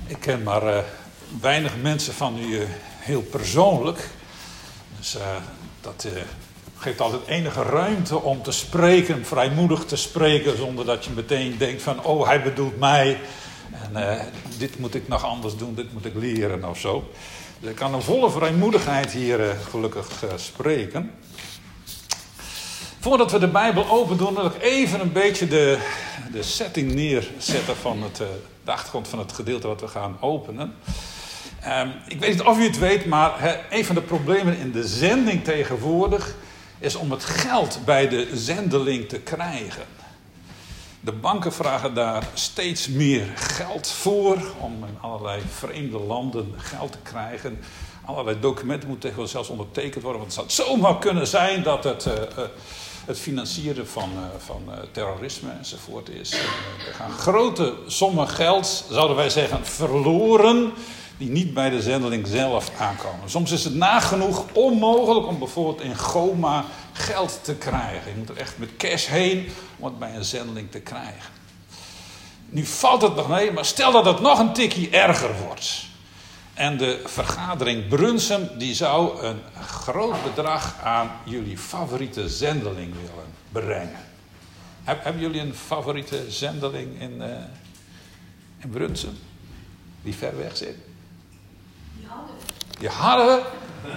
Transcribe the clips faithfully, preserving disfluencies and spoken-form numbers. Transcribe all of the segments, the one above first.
Ik ken maar uh, weinig mensen van u uh, heel persoonlijk. Dus uh, dat uh, geeft altijd enige ruimte om te spreken, vrijmoedig te spreken, zonder dat je meteen denkt van, oh, hij bedoelt mij. En uh, dit moet ik nog anders doen, dit moet ik leren of zo. Dus ik kan een volle vrijmoedigheid hier uh, gelukkig uh, spreken. Voordat we de Bijbel open doen, wil ik even een beetje de, de setting neerzetten van het, uh, de achtergrond van het gedeelte wat we gaan openen. Um, ik weet niet of u het weet, maar he, een van de problemen in de zending tegenwoordig is om het geld bij de zendeling te krijgen. De banken vragen daar steeds meer geld voor om in allerlei vreemde landen geld te krijgen. Allerlei documenten moeten tegenwoordig zelfs ondertekend worden, want het zou zomaar kunnen zijn dat het... Uh, uh, Het financieren van, uh, van uh, terrorisme enzovoort is. Uh, er gaan grote sommen geld, zouden wij zeggen, verloren, die niet bij de zendeling zelf aankomen. Soms is het nagenoeg onmogelijk om bijvoorbeeld in Goma geld te krijgen. Je moet er echt met cash heen om het bij een zendeling te krijgen. Nu valt het nog mee, maar stel dat het nog een tikje erger wordt. En de vergadering Brunsum die zou een groot bedrag aan jullie favoriete zendeling willen brengen. Heb, hebben jullie een favoriete zendeling in, uh, in Brunsum? Die ver weg zit? Die hadden we. Die hadden we?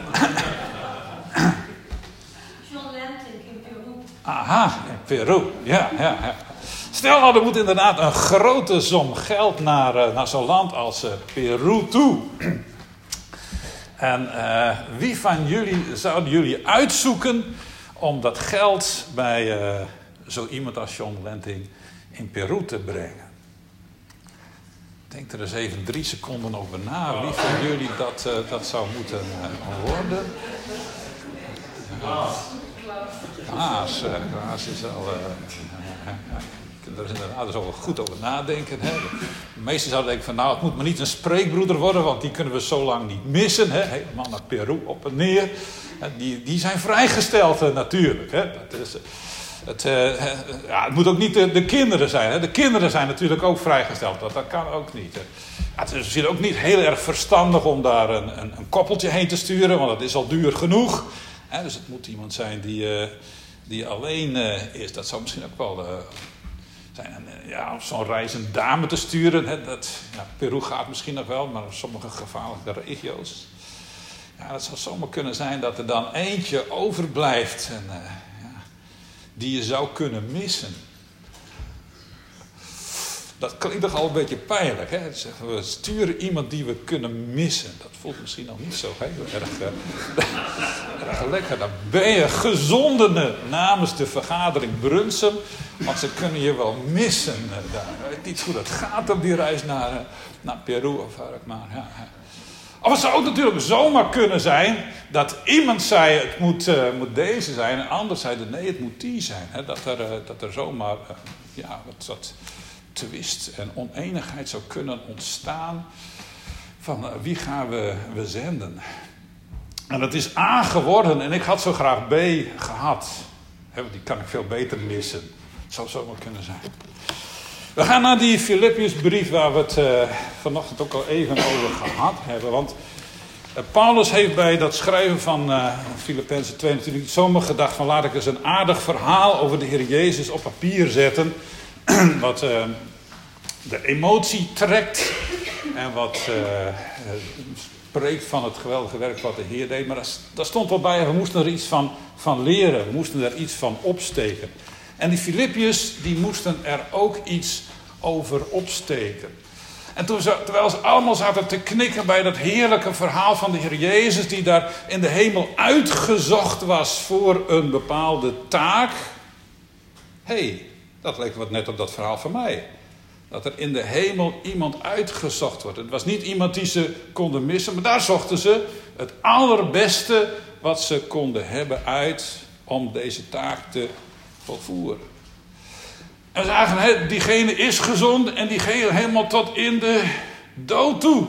John Lenting in Peru. Aha, in Peru. Ja, ja, ja. Stel nou, er moet inderdaad een grote som geld naar, uh, naar zo'n land als uh, Peru toe. En uh, wie van jullie zouden jullie uitzoeken om dat geld bij uh, zo iemand als John Lenting in Peru te brengen? Denk er eens even drie seconden over na. Wie van jullie dat, uh, dat zou moeten uh, worden? Klaas. Klaas, uh, Klaas is al... Uh, Daar is inderdaad dus al wel goed over nadenken. Hè. De meesten zouden denken van nou, het moet maar niet een spreekbroeder worden, want die kunnen we zo lang niet missen. Hè. Helemaal naar Peru op en neer. Die, die zijn vrijgesteld uh, natuurlijk. Hè. Dat is, uh, het, uh, ja, het moet ook niet de, de kinderen zijn. Hè. De kinderen zijn natuurlijk ook vrijgesteld. Dat, dat kan ook niet. Hè. Ja, het is misschien ook niet heel erg verstandig om daar een, een, een koppeltje heen te sturen, want dat is al duur genoeg. Hè. Dus het moet iemand zijn die, uh, die alleen uh, is. Dat zou misschien ook wel... Uh, En, ja, om zo'n reis een dame te sturen. Hè, dat, ja, Peru gaat misschien nog wel, maar sommige gevaarlijke regio's. Ja, het zou zomaar kunnen zijn dat er dan eentje overblijft. En, uh, ja, die je zou kunnen missen. Dat klinkt toch al een beetje pijnlijk. Hè? Zeggen we sturen iemand die we kunnen missen. Dat voelt misschien nog niet zo heel erg, uh, erg lekker. Dan ben je gezonden namens de vergadering Brunsum. Want ze kunnen je wel missen uh, daar. Ik weet niet hoe dat gaat op die reis naar, uh, naar Peru of waar ik maar. Ja, ja. Of het zou ook natuurlijk zomaar kunnen zijn dat iemand zei het moet, uh, moet deze zijn. En een ander zei nee het moet die zijn. Hè? Dat, er, uh, dat er zomaar uh, ja, wat... wat twist en oneenigheid zou kunnen ontstaan van uh, wie gaan we, we zenden. En dat is A geworden en ik had zo graag B gehad. He, die kan ik veel beter missen. Het zou zomaar kunnen zijn. We gaan naar die Filippiënsbrief waar we het uh, vanochtend ook al even over gehad hebben. Want uh, Paulus heeft bij dat schrijven van uh, Filippenzen twee natuurlijk niet zomaar gedacht van laat ik eens een aardig verhaal over de Heer Jezus op papier zetten. Wat uh, de emotie trekt en wat uh, spreekt van het geweldige werk wat de Heer deed. Maar daar stond wel bij, we moesten er iets van, van leren, we moesten er iets van opsteken. En die Filippiërs, die moesten er ook iets over opsteken. En toen ze, terwijl ze allemaal zaten te knikken bij dat heerlijke verhaal van de Heer Jezus, die daar in de hemel uitgezocht was voor een bepaalde taak. Hé, hey, dat leek wat net op dat verhaal van mij. Dat er in de hemel iemand uitgezocht wordt. Het was niet iemand die ze konden missen, maar daar zochten ze het allerbeste wat ze konden hebben uit om deze taak te volvoeren. En ze zagen, he, diegene is gezond en diegene helemaal tot in de dood toe.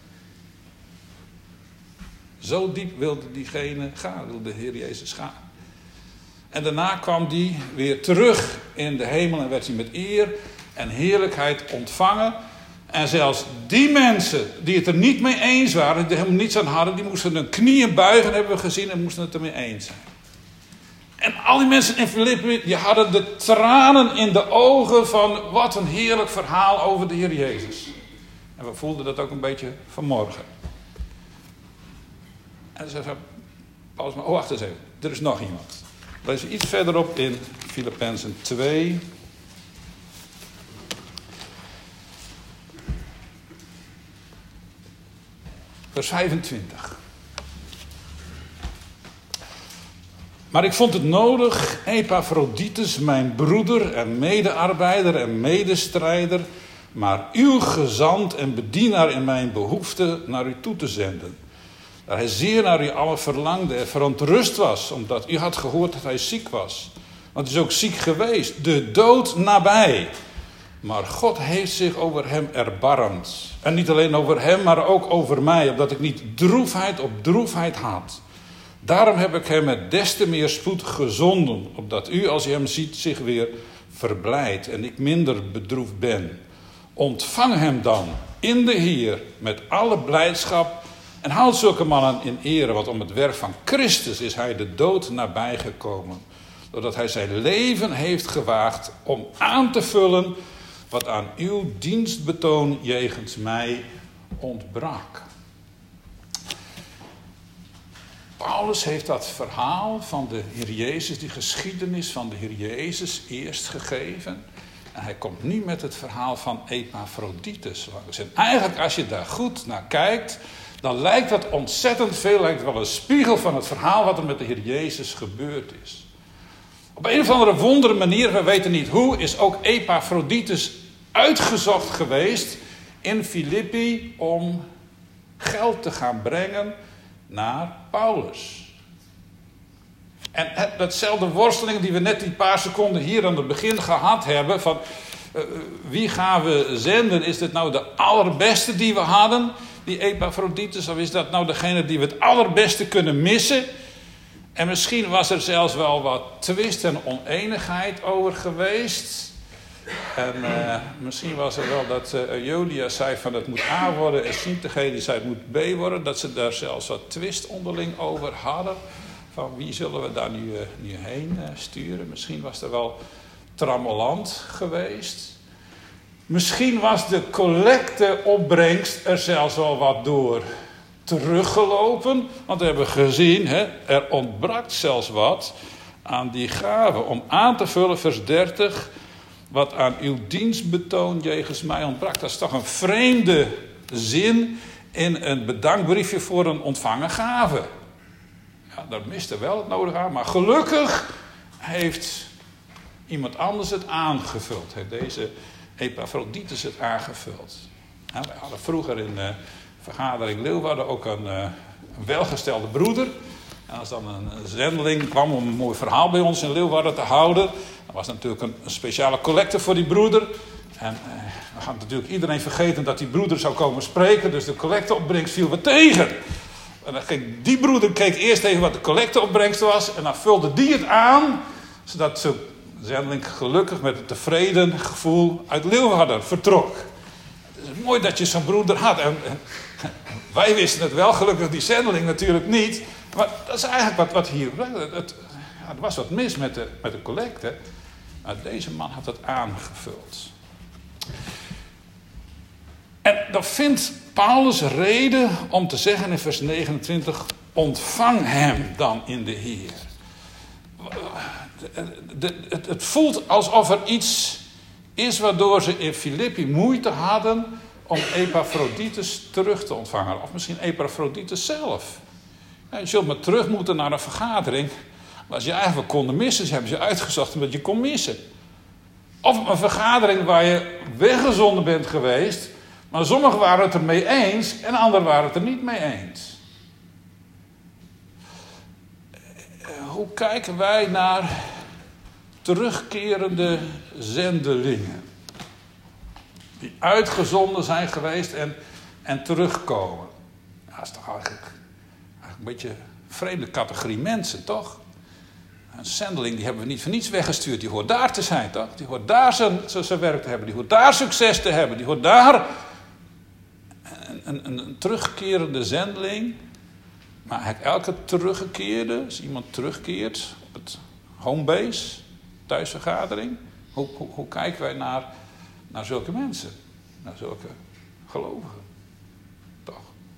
Zo diep wilde diegene gaan, wilde de Heer Jezus gaan. En daarna kwam die weer terug in de hemel en werd hij met eer en heerlijkheid ontvangen. En zelfs die mensen die het er niet mee eens waren, die er helemaal niets aan hadden, die moesten hun knieën buigen, hebben we gezien, en moesten het ermee eens zijn. En al die mensen in Filippi, die hadden de tranen in de ogen van wat een heerlijk verhaal over de Heer Jezus. En we voelden dat ook een beetje vanmorgen. En ze zei, Paulus, maar oh, wacht eens even, er is nog iemand. Lees iets verderop in Filippenzen twee. Vers vijfentwintig. Maar ik vond het nodig, Epaphroditus, mijn broeder en medearbeider en medestrijder, maar uw gezant en bedienaar in mijn behoefte naar u toe te zenden. Dat hij zeer naar u allen verlangde en verontrust was, omdat u had gehoord dat hij ziek was. Want hij is ook ziek geweest, de dood nabij. Maar God heeft zich over hem erbarmd. En niet alleen over hem, maar ook over mij, opdat ik niet droefheid op droefheid had. Daarom heb ik hem met des te meer spoed gezonden, opdat u, als u hem ziet, zich weer verblijdt en ik minder bedroefd ben. Ontvang hem dan in de Heer met alle blijdschap en houd zulke mannen in ere, want om het werk van Christus is hij de dood nabijgekomen, doordat hij zijn leven heeft gewaagd om aan te vullen wat aan uw dienstbetoon jegens mij ontbrak. Paulus heeft dat verhaal van de Heer Jezus, die geschiedenis van de Heer Jezus eerst gegeven. En hij komt nu met het verhaal van Epaphroditus langs. En eigenlijk als je daar goed naar kijkt, dan lijkt dat ontzettend veel, lijkt wel een spiegel van het verhaal wat er met de Heer Jezus gebeurd is. Op een of andere wondere manier, we weten niet hoe, is ook Epaphroditus uitgezocht geweest in Filippi om geld te gaan brengen naar Paulus. En datzelfde worsteling die we net die paar seconden hier aan het begin gehad hebben, van uh, wie gaan we zenden? Is dit nou de allerbeste die we hadden, die Epaphroditus, of is dat nou degene die we het allerbeste kunnen missen? En misschien was er zelfs wel wat twist en oneenigheid over geweest. En uh, misschien was er wel dat uh, Jodia zei van het moet A worden en Syntyche die zei het moet B worden. Dat ze daar zelfs wat twist onderling over hadden. Van wie zullen we daar nu, uh, nu heen uh, sturen? Misschien was er wel trammeland geweest. Misschien was de collecteopbrengst er zelfs wel wat door teruggelopen. Want we hebben gezien, hè, er ontbrak zelfs wat aan die gave. Om aan te vullen, vers dertig... wat aan uw dienstbetoon jegens mij ontbrak. Dat is toch een vreemde zin in een bedankbriefje voor een ontvangen gave. Ja, daar miste wel het nodige aan. Maar gelukkig heeft iemand anders het aangevuld. Heeft deze Epaphroditus het aangevuld. Ja, wij hadden vroeger in de vergadering Leeuwarden ook een, een welgestelde broeder. En als dan een zendeling kwam om een mooi verhaal bij ons in Leeuwarden te houden, dan was natuurlijk een, een speciale collecte voor die broeder. En eh, we gaan natuurlijk iedereen vergeten dat die broeder zou komen spreken, dus de collecteopbrengst viel wat tegen. En dan ging, die broeder keek eerst even wat de collecteopbrengst was en dan vulde die het aan, zodat de zendeling gelukkig met een tevreden gevoel uit Leeuwarden vertrok. Het is mooi dat je zo'n broeder had. En, en, wij wisten het wel, gelukkig die zendeling natuurlijk niet. Maar dat is eigenlijk wat, wat hier... Het, het, ja, er was wat mis met de, met de collecte. Maar deze man had het aangevuld. En dan vindt Paulus reden om te zeggen in vers negenentwintig... ontvang hem dan in de Heer. De, de, het, het voelt alsof er iets is waardoor ze in Filippi moeite hadden om Epaphroditus terug te ontvangen. Of misschien Epaphroditus zelf. Ja, je zult maar terug moeten naar een vergadering. Maar als je eigenlijk konden missen, ze hebben ze uitgezocht omdat je kon missen. Of een vergadering waar je weggezonden bent geweest, maar sommigen waren het er mee eens en anderen waren het er niet mee eens. Hoe kijken wij naar terugkerende zendelingen? Die uitgezonden zijn geweest en, en terugkomen. Ja, dat is toch eigenlijk, eigenlijk een beetje een vreemde categorie mensen, toch? Een zendeling die hebben we niet voor niets weggestuurd. Die hoort daar te zijn, toch? Die hoort daar zijn, zijn werk te hebben. Die hoort daar succes te hebben. Die hoort daar een, een, een terugkerende zendeling. Maar eigenlijk elke teruggekeerde, als iemand terugkeert op het homebase, thuisvergadering. Hoe, hoe, hoe kijken wij naar, naar zulke mensen? Naar zulke gelovigen. Toch?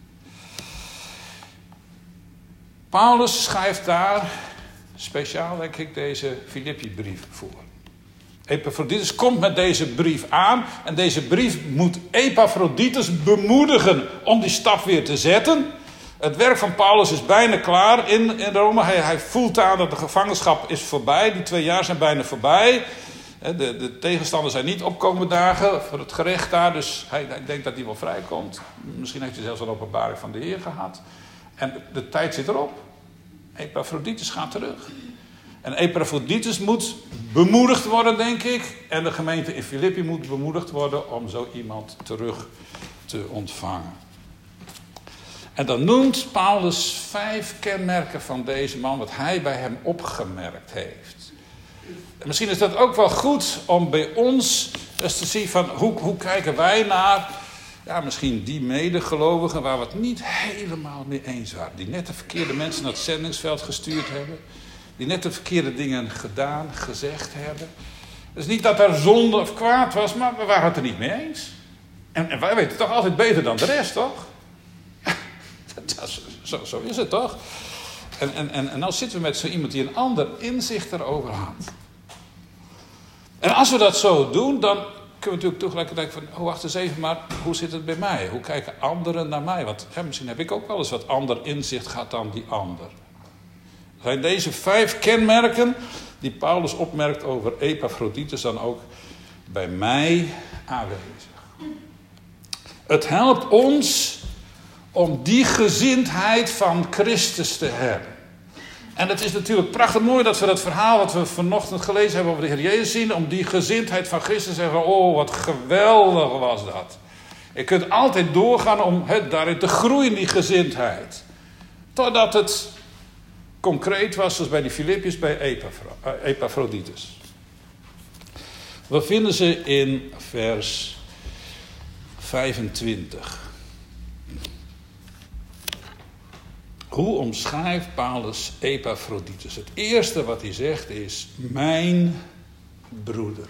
Paulus schrijft daar speciaal, denk ik, deze Filippi-brief voor. Epaphroditus komt met deze brief aan. En deze brief moet Epaphroditus bemoedigen om die stap weer te zetten. Het werk van Paulus is bijna klaar in, in Rome. Hij, hij voelt aan dat de gevangenschap is voorbij. Die twee jaar zijn bijna voorbij. De, de tegenstanders zijn niet opkomen dagen voor het gerecht daar. Dus hij, hij denkt dat hij wel vrijkomt. Misschien heeft hij zelfs een openbaring van de Heer gehad. En de, de tijd zit erop. Epaphroditus gaat terug. En Epaphroditus moet bemoedigd worden, denk ik. En de gemeente in Filippi moet bemoedigd worden om zo iemand terug te ontvangen. En dan noemt Paulus vijf kenmerken van deze man, wat hij bij hem opgemerkt heeft. En misschien is dat ook wel goed om bij ons eens te zien van hoe, hoe kijken wij naar, ja, misschien die medegelovigen waar we het niet helemaal mee eens waren. Die net de verkeerde mensen naar het zendingsveld gestuurd hebben. Die net de verkeerde dingen gedaan, gezegd hebben. Het is niet dat er zonde of kwaad was, maar we waren het er niet mee eens. En, en wij weten toch altijd beter dan de rest, toch? Zo, zo is het toch? En, en, en, en nou zitten we met zo iemand die een ander inzicht erover had. En als we dat zo doen, dan kunnen we natuurlijk tegelijkertijd van, oh wacht eens even, maar hoe zit het bij mij? Hoe kijken anderen naar mij? Want hè, misschien heb ik ook wel eens wat ander inzicht gehad dan die ander. Zijn deze vijf kenmerken die Paulus opmerkt over Epaphroditus dan ook bij mij aanwezig? Het helpt ons om die gezindheid van Christus te hebben. En het is natuurlijk prachtig mooi dat we dat verhaal wat we vanochtend gelezen hebben over de Heer Jezus zien, om die gezindheid van Christus te zeggen, oh wat geweldig was dat. Je kunt altijd doorgaan om he, daarin te groeien, die gezindheid. Totdat het concreet was, zoals bij die Filippiërs, bij Epaphroditus. We vinden ze in vers vijfentwintig. Hoe omschrijft Paulus Epaphroditus? Het eerste wat hij zegt is, mijn broeder.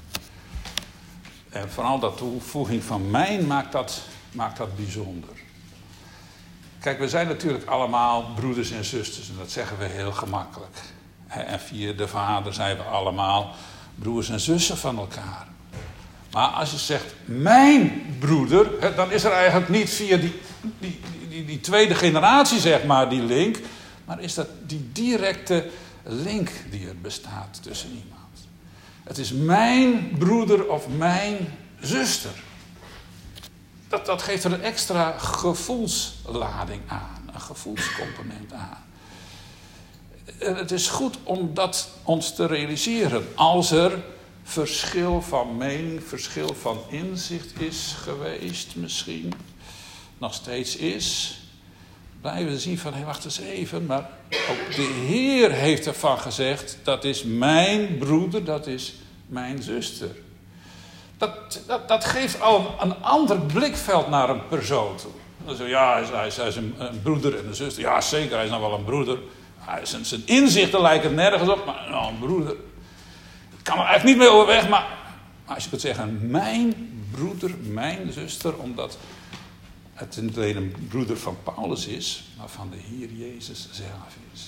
En vooral dat toevoeging van mijn maakt dat, maakt dat bijzonder. Kijk, we zijn natuurlijk allemaal broeders en zusters. En dat zeggen we heel gemakkelijk. En via de Vader zijn we allemaal broers en zussen van elkaar. Maar als je zegt, mijn broeder, dan is er eigenlijk niet via die, die, die, die tweede generatie, zeg maar, die link. Maar is dat die directe link die er bestaat tussen iemand. Het is mijn broeder of mijn zuster. Dat, dat geeft er een extra gevoelslading aan. Een gevoelscomponent aan. Het is goed om dat ons te realiseren. Als er verschil van mening, verschil van inzicht is geweest misschien. Nog steeds is. Blijven we zien van, hé, hey, wacht eens even. Maar ook de Heer heeft ervan gezegd, dat is mijn broeder, dat is mijn zuster. Dat, dat, dat geeft al een, een ander blikveld naar een persoon toe. Dan zeg je, ja, hij is, hij is, hij is een, een broeder en een zuster. Ja, zeker, hij is nou wel een broeder. Hij is, zijn inzichten lijken nergens op, maar nou, een broeder. Ik kan er eigenlijk niet mee overweg, maar, maar als je kunt zeggen, mijn broeder, mijn zuster, omdat het niet alleen een broeder van Paulus is, maar van de Heer Jezus zelf is.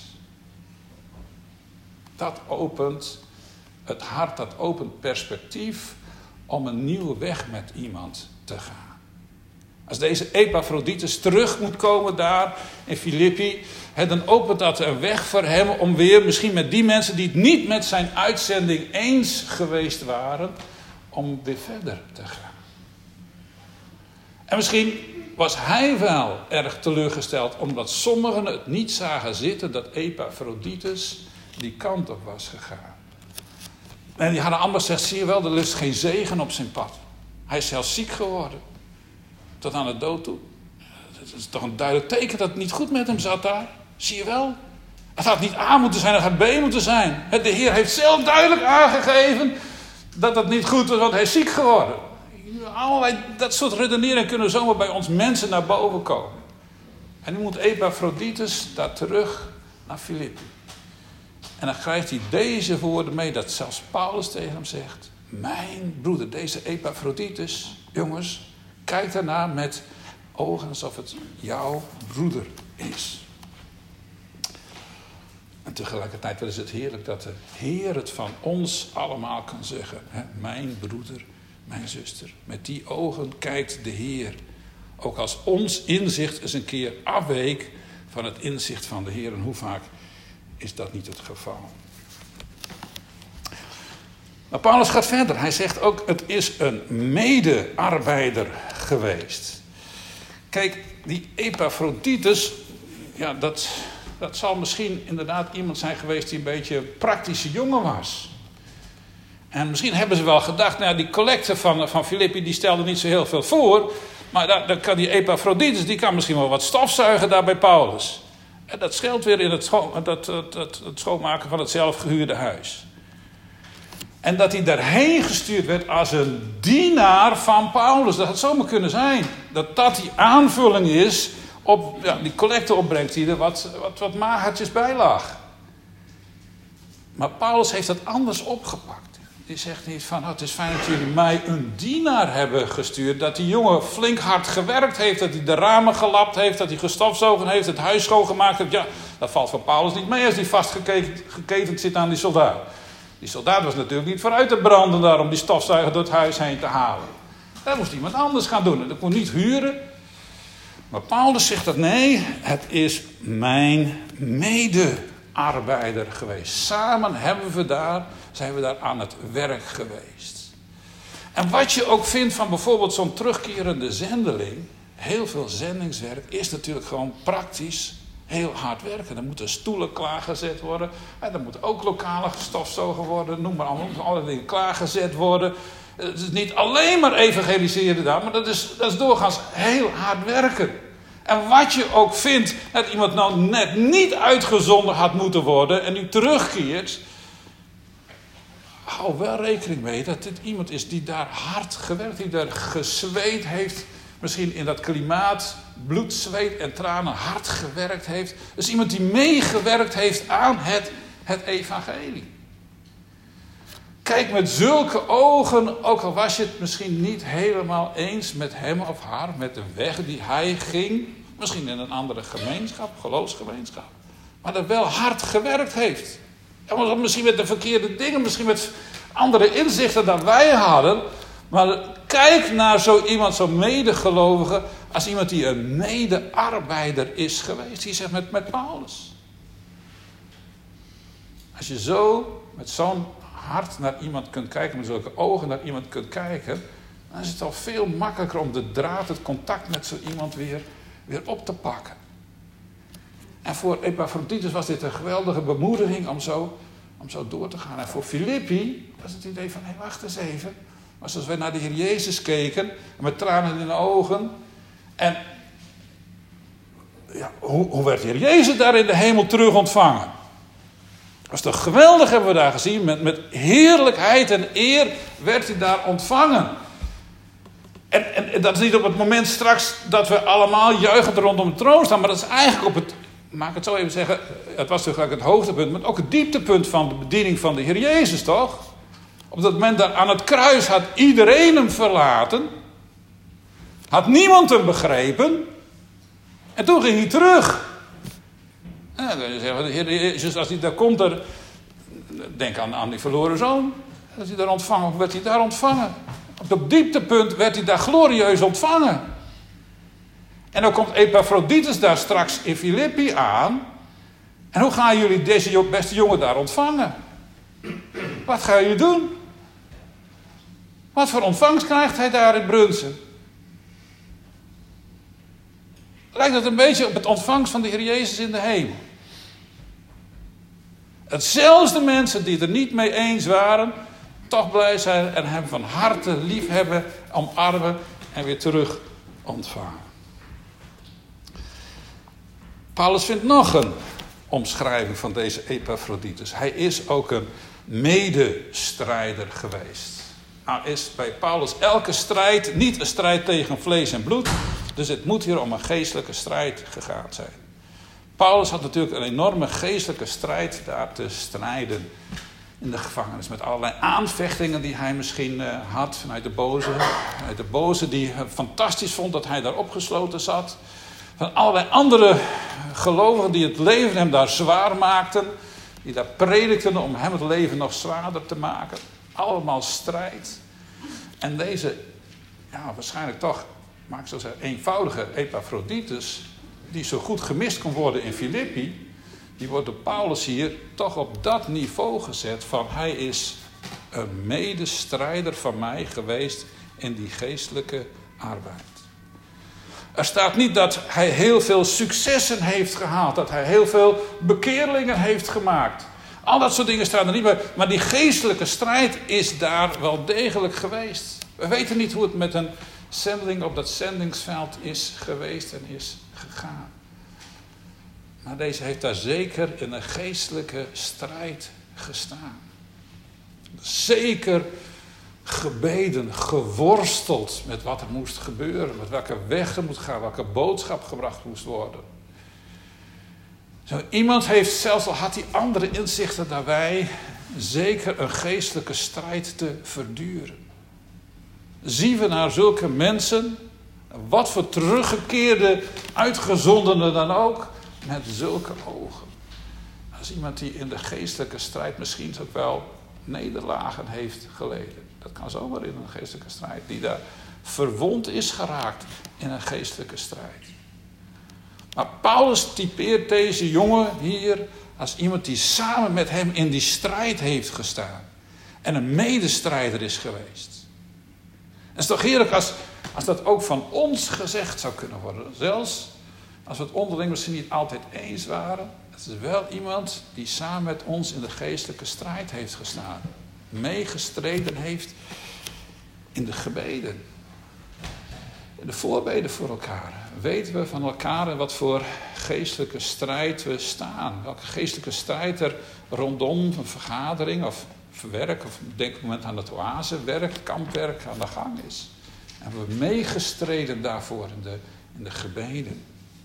Dat opent het hart, dat opent perspectief om een nieuwe weg met iemand te gaan. Als deze Epaphroditus terug moet komen daar in Filippi, dan opent dat een weg voor hem om weer, misschien met die mensen die het niet met zijn uitzending eens geweest waren, om weer verder te gaan. En misschien was hij wel erg teleurgesteld, omdat sommigen het niet zagen zitten dat Epaphroditus die kant op was gegaan. En die hadden allemaal gezegd, zie je wel, er is geen zegen op zijn pad. Hij is zelfs ziek geworden. Tot aan de dood toe. Dat is toch een duidelijk teken dat het niet goed met hem zat daar. Zie je wel? Het had niet A moeten zijn, het had B moeten zijn. De Heer heeft zelf duidelijk aangegeven dat het niet goed was, want hij is ziek geworden. allerlei, dat soort redeneringen kunnen zomaar bij ons mensen naar boven komen. En nu moet Epaphroditus daar terug naar Filippi. En dan krijgt hij deze woorden mee, dat zelfs Paulus tegen hem zegt. Mijn broeder, deze Epaphroditus, jongens, kijk daarnaar met ogen alsof het jouw broeder is. En tegelijkertijd is het heerlijk dat de Heer het van ons allemaal kan zeggen. Hè? Mijn broeder, mijn zuster. Met die ogen kijkt de Heer. Ook als ons inzicht eens een keer afweek van het inzicht van de Heer. En hoe vaak is dat niet het geval? Maar Paulus gaat verder. Hij zegt ook, het is een medearbeider geweest. Kijk, die Epaphroditus, ja, dat, dat zal misschien inderdaad iemand zijn geweest die een beetje een praktische jongen was. En misschien hebben ze wel gedacht, nou, die collecte van, van Filippi, die stelde niet zo heel veel voor. Maar dan, dan kan die Epaphroditus, die kan misschien wel wat stofzuigen daar bij Paulus. En dat scheelt weer in het, scho- dat, dat, dat, het schoonmaken van het zelfgehuurde huis. En dat hij daarheen gestuurd werd als een dienaar van Paulus. Dat had zomaar kunnen zijn. Dat dat die aanvulling is op ja, die collecteopbrengst die er wat, wat, wat magertjes bij lag. Maar Paulus heeft dat anders opgepakt. Die zegt niet van, oh, het is fijn dat jullie mij een dienaar hebben gestuurd. Dat die jongen flink hard gewerkt heeft. Dat hij de ramen gelapt heeft. Dat hij gestofzogen heeft. Het huis schoongemaakt heeft. Ja, dat valt voor Paulus niet mee als hij vastgeketend zit aan die soldaat. Die soldaat was natuurlijk niet vooruit te branden daar om die stofzuiger door het huis heen te halen. Dat moest iemand anders gaan doen. En dat kon niet huren. Maar Paulus zegt dat nee, het is mijn medearbeider geweest. Samen hebben we daar, zijn we daar aan het werk geweest. En wat je ook vindt van bijvoorbeeld zo'n terugkerende zendeling. Heel veel zendingswerk is natuurlijk gewoon praktisch heel hard werken. Er moeten stoelen klaargezet worden. Er moeten ook lokalen gestofzogen worden. Noem maar allemaal. Alle dingen klaargezet worden. Het is niet alleen maar evangeliseren daar. Maar dat is, dat is doorgaans heel hard werken. En wat je ook vindt. Dat iemand nou net niet uitgezonden had moeten worden. En nu terugkeert. Hou wel rekening mee dat dit iemand is die daar hard gewerkt. Die daar gezweet heeft. Misschien in dat klimaat, bloed, zweet en tranen hard gewerkt heeft. Dus iemand die meegewerkt heeft aan het, het evangelie. Kijk met zulke ogen, ook al was je het misschien niet helemaal eens met hem of haar, met de weg die hij ging. Misschien in een andere gemeenschap, geloofsgemeenschap. Maar dat wel hard gewerkt heeft. En misschien met de verkeerde dingen, misschien met andere inzichten dan wij hadden. Maar kijk naar zo iemand, zo'n medegelovige, als iemand die een medearbeider is geweest. Die zegt met, met Paulus. Als je zo met zo'n hart naar iemand kunt kijken, met zulke ogen naar iemand kunt kijken, dan is het al veel makkelijker om de draad, het contact met zo iemand weer, weer op te pakken. En voor Epaphroditus was dit een geweldige bemoediging om zo, om zo door te gaan. En voor Filippi was het idee van, hé, hey, wacht eens even. Maar zoals wij naar de Heer Jezus keken, met tranen in de ogen. En ja, hoe, hoe werd de Heer Jezus daar in de hemel terug ontvangen? Dat was toch geweldig, hebben we daar gezien. Met, met heerlijkheid en eer werd hij daar ontvangen. En, en, en dat is niet op het moment straks dat we allemaal juichend rondom de troon staan. Maar dat is eigenlijk op het, maak het zo even zeggen, het was natuurlijk het hoogtepunt. Maar ook het dieptepunt van de bediening van de Heer Jezus, toch? Op dat moment daar aan het kruis had iedereen hem verlaten. Had niemand hem begrepen. En toen ging hij terug. En dan zeggen we, de Heer Jezus, als hij daar komt, er, denk aan, aan die verloren zoon. Als hij daar ontvangen, werd hij daar ontvangen. Op dat dieptepunt werd hij daar glorieus ontvangen. En dan komt Epaphroditus daar straks in Filippi aan. En hoe gaan jullie deze beste jongen daar ontvangen? Wat gaan jullie doen? Wat voor ontvangst krijgt hij daar in Brunssen? Lijkt het een beetje op het ontvangst van de Heer Jezus in de hemel. Dat zelfs de mensen die het er niet mee eens waren, toch blij zijn en hem van harte lief hebben, omarmen en weer terug ontvangen. Paulus vindt nog een omschrijving van deze Epaphroditus. Hij is ook een medestrijder geweest. is bij Paulus elke strijd niet een strijd tegen vlees en bloed. Dus het moet hier om een geestelijke strijd gegaan zijn. Paulus had natuurlijk een enorme geestelijke strijd daar te strijden in de gevangenis. Met allerlei aanvechtingen die hij misschien uh, had vanuit de boze. Vanuit de boze die uh, fantastisch vond dat hij daar opgesloten zat. Van allerlei andere gelovigen die het leven hem daar zwaar maakten. Die daar predikten om hem het leven nog zwaarder te maken. Allemaal strijd. En deze, ja, waarschijnlijk toch, maar ik zou zeggen, eenvoudige Epaphroditus, die zo goed gemist kon worden in Filippi, die wordt door Paulus hier toch op dat niveau gezet van hij is een medestrijder van mij geweest in die geestelijke arbeid. Er staat niet dat hij heel veel successen heeft gehaald, dat hij heel veel bekeerlingen heeft gemaakt. Al dat soort dingen staan er niet bij, maar die geestelijke strijd is daar wel degelijk geweest. We weten niet hoe het met een zendeling op dat zendingsveld is geweest en is gegaan. Maar deze heeft daar zeker in een geestelijke strijd gestaan. Zeker gebeden, geworsteld met wat er moest gebeuren, met welke weg er moet gaan, welke boodschap gebracht moest worden. Zo iemand heeft, zelfs al had hij andere inzichten dan wij, zeker een geestelijke strijd te verduren. Zien we naar zulke mensen, wat voor teruggekeerde uitgezondenen dan ook, met zulke ogen. Dat is iemand die in de geestelijke strijd misschien ook wel nederlagen heeft geleden. Dat kan zomaar in een geestelijke strijd. Die daar verwond is geraakt in een geestelijke strijd. Maar Paulus typeert deze jongen hier als iemand die samen met hem in die strijd heeft gestaan. En een medestrijder is geweest. En het is toch heerlijk als, als dat ook van ons gezegd zou kunnen worden. Zelfs als we het onderling misschien niet altijd eens waren. Het is wel iemand die samen met ons in de geestelijke strijd heeft gestaan. Meegestreden heeft in de gebeden. In de voorbeden voor elkaar. Weten we van elkaar in wat voor geestelijke strijd we staan. Welke geestelijke strijd er rondom een vergadering of werk, of denk moment aan het oasewerk, kampwerk aan de gang is. En we hebben meegestreden daarvoor in de, in de gebeden.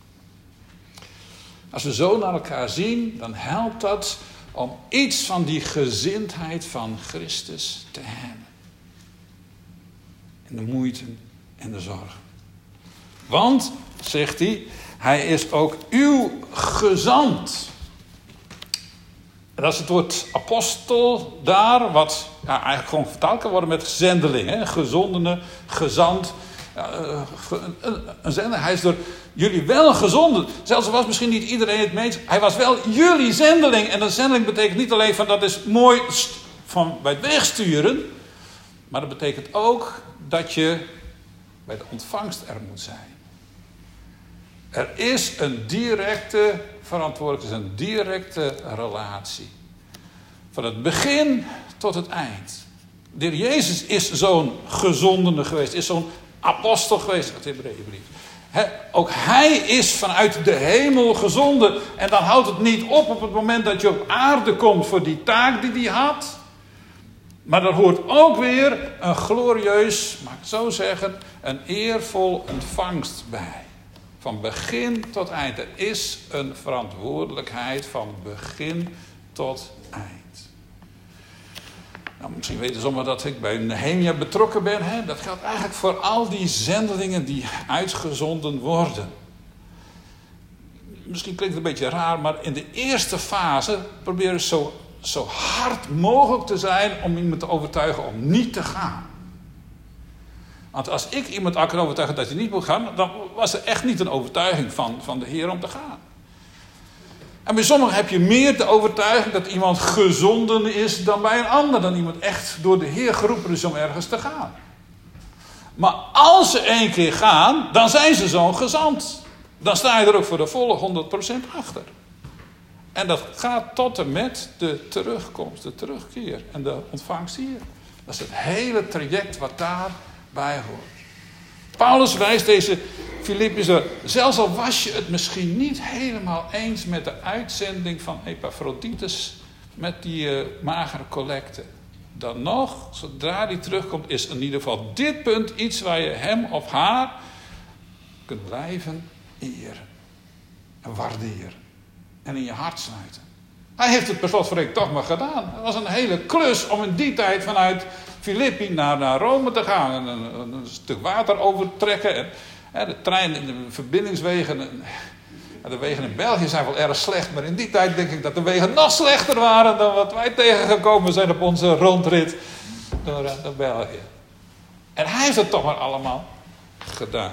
Als we zo naar elkaar zien, dan helpt dat om iets van die gezindheid van Christus te hebben. In de moeite en de zorgen. Want, zegt hij, hij is ook uw gezant. En dat is het woord apostel daar, wat ja, eigenlijk gewoon vertaald kan worden met zendeling. Hè? Gezondene, gezant. Ja, een, een, een zender. Hij is door jullie wel gezonden. Zelfs was misschien niet iedereen het mee eens. Hij was wel jullie zendeling. En een zendeling betekent niet alleen van dat is mooi van bij het wegsturen. Maar dat betekent ook dat je bij de ontvangst er moet zijn. Er is een directe verantwoordelijkheid, een directe relatie. Van het begin tot het eind. De Heer Jezus is zo'n gezondene geweest, is zo'n apostel geweest uit de Hebreeënbrief. Ook hij is vanuit de hemel gezonden. En dan houdt het niet op op het moment dat je op aarde komt voor die taak die hij had. Maar er hoort ook weer een glorieus, mag ik zo zeggen, een eervol ontvangst bij. Van begin tot eind. Er is een verantwoordelijkheid van begin tot eind. Nou, misschien weten sommigen dat ik bij Nehemia betrokken ben. Hè? Dat geldt eigenlijk voor al die zendelingen die uitgezonden worden. Misschien klinkt het een beetje raar, maar in de eerste fase proberen ze zo, zo hard mogelijk te zijn om iemand te overtuigen om niet te gaan. Want als ik iemand kan overtuigen dat hij niet moet gaan, dan was er echt niet een overtuiging van, van de Heer om te gaan. En bij sommigen heb je meer de overtuiging dat iemand gezonden is dan bij een ander. Dan iemand echt door de Heer geroepen is om ergens te gaan. Maar als ze één keer gaan, dan zijn ze zo'n gezant. Dan sta je er ook voor de volle honderd procent achter. En dat gaat tot en met de terugkomst, de terugkeer en de ontvangst hier. Dat is het hele traject wat daarbij hoort. Paulus wijst deze Filippiërs er, zelfs al was je het misschien niet helemaal eens met de uitzending van Epaphroditus met die uh, magere collecte. dan nog, zodra hij terugkomt, is in ieder geval dit punt iets waar je hem of haar kunt blijven eren en waarderen en in je hart sluiten. Hij heeft het per slot van rekening toch maar gedaan. Het was een hele klus om in die tijd vanuit Filippi naar, naar Rome te gaan. En een, een, een stuk water overtrekken. En, en de trein, de verbindingswegen. En, en de wegen in België zijn wel erg slecht. Maar in die tijd denk ik dat de wegen nog slechter waren dan wat wij tegengekomen zijn op onze rondrit door, door België. En hij heeft het toch maar allemaal gedaan.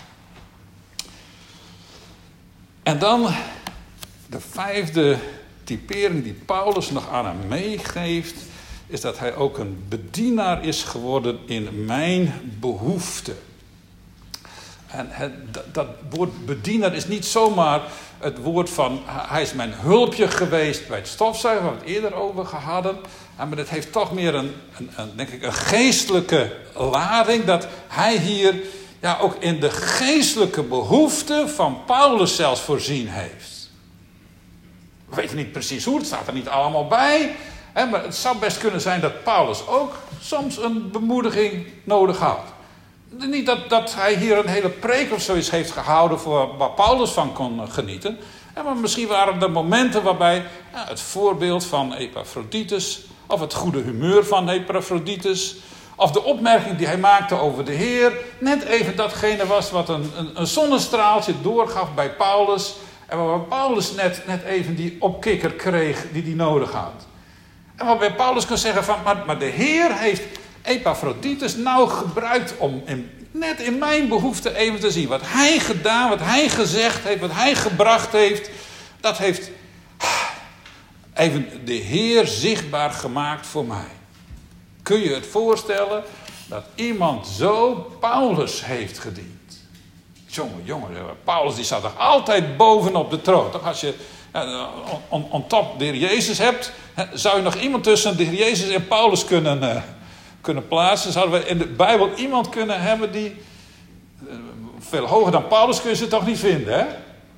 En dan de vijfde typering die Paulus nog aan hem meegeeft, is dat hij ook een bedienaar is geworden in mijn behoefte. En het, dat, dat woord bedienaar is niet zomaar het woord van, hij is mijn hulpje geweest bij het stofzuigen, waar we het eerder over hadden. Maar het heeft toch meer een, een, een, denk ik, een geestelijke lading, dat hij hier ja, ook in de geestelijke behoeften van Paulus zelfs voorzien heeft. We weten niet precies hoe, het staat er niet allemaal bij. Hè, maar het zou best kunnen zijn dat Paulus ook soms een bemoediging nodig had. Niet dat, dat hij hier een hele preek of zoiets heeft gehouden voor waar Paulus van kon genieten. Hè, maar misschien waren er momenten waarbij ja, het voorbeeld van Epaphroditus, of het goede humeur van Epaphroditus, of de opmerking die hij maakte over de Heer, net even datgene was wat een, een, een zonnestraaltje doorgaf bij Paulus. En waar Paulus net, net even die opkikker kreeg die hij nodig had. En waarbij Paulus kan zeggen van, maar, maar de Heer heeft Epaphroditus nou gebruikt om in, net in mijn behoefte even te zien. Wat hij gedaan, wat hij gezegd heeft, wat hij gebracht heeft. Dat heeft even de Heer zichtbaar gemaakt voor mij. Kun je het voorstellen dat iemand zo Paulus heeft gediend? Jongen, jongen, Paulus die staat toch altijd bovenop de troon. Toch als je on, on top de Heer Jezus hebt, zou je nog iemand tussen de Heer Jezus en Paulus kunnen, uh, kunnen plaatsen. Zouden we in de Bijbel iemand kunnen hebben die uh, veel hoger dan Paulus kun je ze toch niet vinden, hè?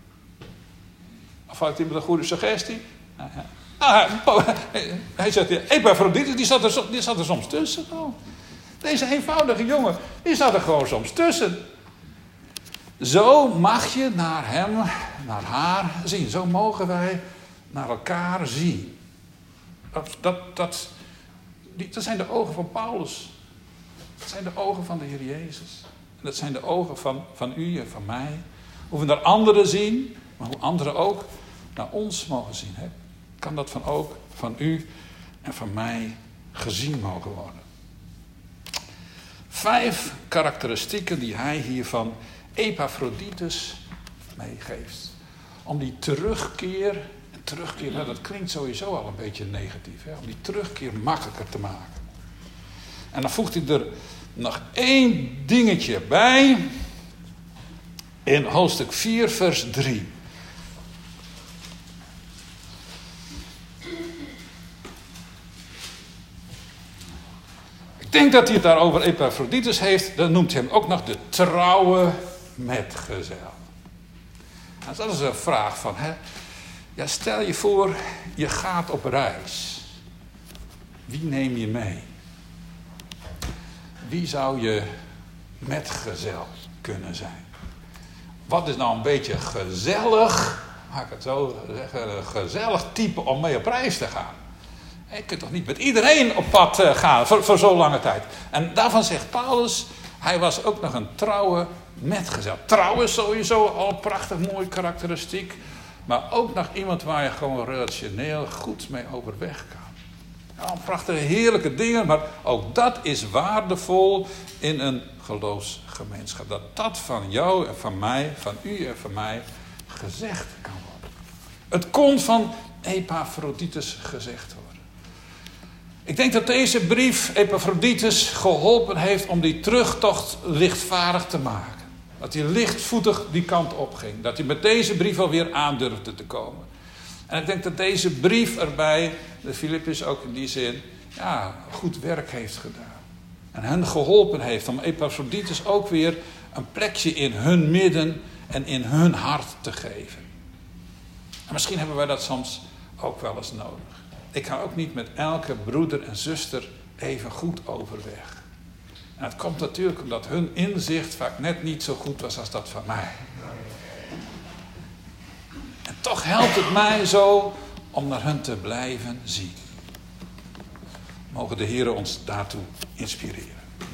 Of had iemand een goede suggestie? Uh, ah, hij zegt, Epaphroditus, die zat er, die zat er soms tussen. Oh. Deze eenvoudige jongen, die zat er gewoon soms tussen. Zo mag je naar hem, naar haar zien. Zo mogen wij naar elkaar zien. Dat, dat, dat, die, dat zijn de ogen van Paulus. Dat zijn de ogen van de Heer Jezus. En dat zijn de ogen van, van u en van mij. Hoe we naar anderen zien, maar hoe anderen ook naar ons mogen zien. Hè? Kan dat van ook van u en van mij gezien mogen worden. Vijf karakteristieken die hij hiervan Epaphroditus meegeeft. Om die terugkeer, en terugkeer, nou dat klinkt sowieso al een beetje negatief, hè? Om die terugkeer makkelijker te maken. En dan voegt hij er nog één dingetje bij, in hoofdstuk vier, vers drie. Ik denk dat hij het daar over Epaphroditus heeft, dan noemt hij hem ook nog de trouwe metgezel. Nou, dat is een vraag van, hè? Ja, stel je voor, je gaat op reis. Wie neem je mee? Wie zou je metgezel kunnen zijn? Wat is nou een beetje gezellig, mag ik het zo zeggen, een gezellig type om mee op reis te gaan? Je kunt toch niet met iedereen op pad gaan voor, voor zo'n lange tijd. En daarvan zegt Paulus, hij was ook nog een trouwe metgezel. Trouw is sowieso al een prachtig mooi karakteristiek. Maar ook nog iemand waar je gewoon relationeel goed mee overweg kan. Ja, prachtige, heerlijke dingen. Maar ook dat is waardevol in een geloofsgemeenschap. Dat dat van jou en van mij, van u en van mij gezegd kan worden. Het kon van Epaphroditus gezegd worden. Ik denk dat deze brief Epaphroditus geholpen heeft om die terugtocht lichtvaardig te maken. Dat hij lichtvoetig die kant op ging. Dat hij met deze brief alweer aandurfde te komen. En ik denk dat deze brief erbij, de Filippus ook in die zin, ja, goed werk heeft gedaan. En hen geholpen heeft om Epaphroditus ook weer een plekje in hun midden en in hun hart te geven. En misschien hebben wij dat soms ook wel eens nodig. Ik kan ook niet met elke broeder en zuster even goed overweg. En het komt natuurlijk omdat hun inzicht vaak net niet zo goed was als dat van mij. En toch helpt het mij zo om naar hun te blijven zien. Mogen de Heer ons daartoe inspireren.